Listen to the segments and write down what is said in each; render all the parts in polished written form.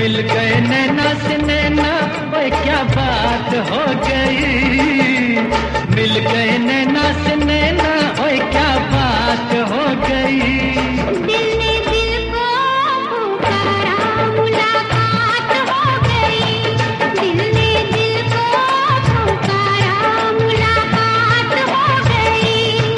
मिल गए नैना से नैना, ओए क्या बात हो गई। मिल गए नैना से नैना, ओए क्या बात हो गई। दिल ने दिल को पुकारा, मुलाकात हो गई। दिल ने दिल को पुकारा, मुलाकात हो गई।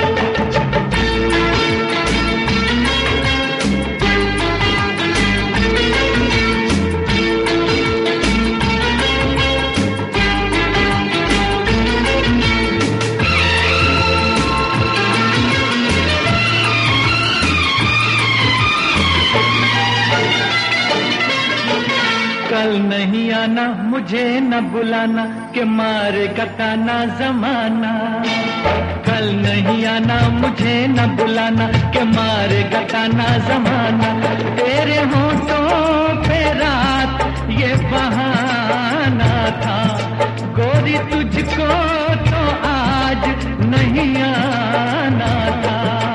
कल नहीं आना, मुझे न बुलाना, के मारेगा ताना जमाना। कल नहीं आना, मुझे न बुलाना, के मारेगा ताना जमाना। तेरे होठों पे रात ये बहाना था, गोरी तुझको तो आज नहीं आना था।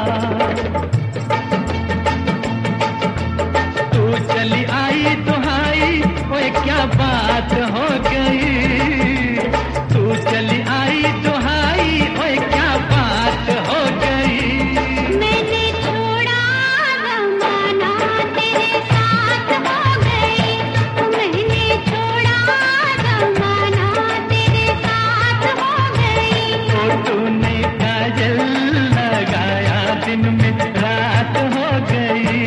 तू चली आई दुहाई, ओए क्या बात हो गई। तू चली आई दुहाई, ओए क्या बात हो गई। मैंने छोड़ा जमाना, तेरे साथ हो गई। मैंने छोड़ा जमाना, तेरे साथ हो गई। तो तूने काजल लगाया, दिन में रात हो गई।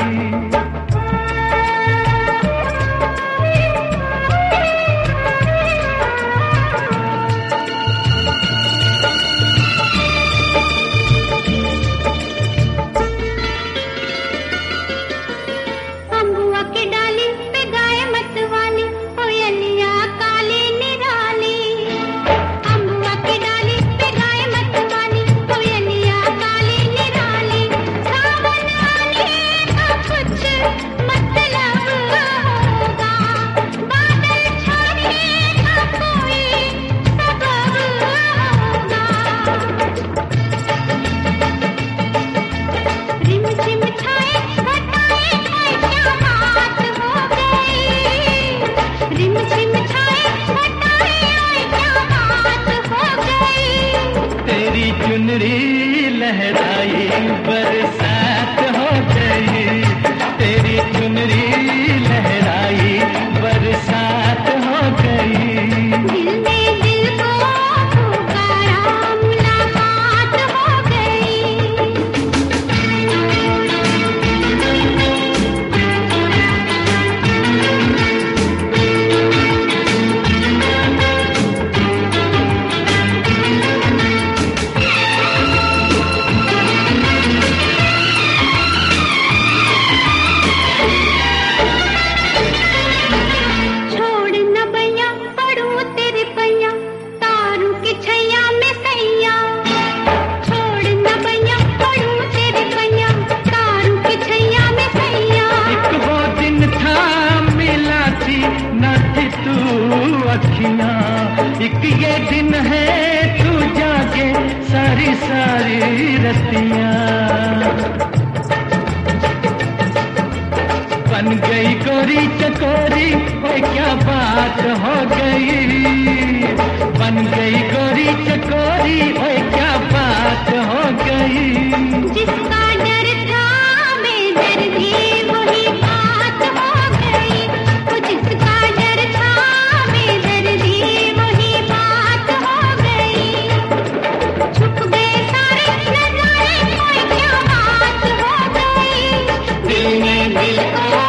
अम्बुआ की डाली पे गाय मत वाली, कोयलिया काली निराली। अम्बुआ की डाली पे गाय मत वाली, कोयलिया काली निराली। सावन आने का कुछ मतलब होगा, बादल छाने का कोई सबब होगा। रिम झिम छाए घटाए, ओए क्या बात हो गई। रिम झिम छाए घटाए, ओए क्या बात हो गई। तेरी चुनरी लहराई, बरसात हो गई। तेरी चुनरी लहराई, बरसात हो गई। दिल ने दिल को पुकारा, मुलाकात हो गई। छोड़ न बैया, पड़ूं तेरे पैया, तारू की छैया में सैया। छोड़ न बैया, पड़ूं तेरे पैया, तारू की छैया में सैया। एक वो दिन था मिला थी न थी तू अखियां, एक ये दिन है तू जागे सारी सारी रतियां। बन गई गोरी चकोरी, ओए क्या बात हो गई। बन गई गोरी चकोरी, ओए क्या बात हो गई। जिसका डर था बेदर्दी, वही बात हो गई। वो जिसका डर था बेदर्दी, वही बात हो गई। छुप गए सारे नजारे, ओए क्या बात हो गई। दिल ने दिल को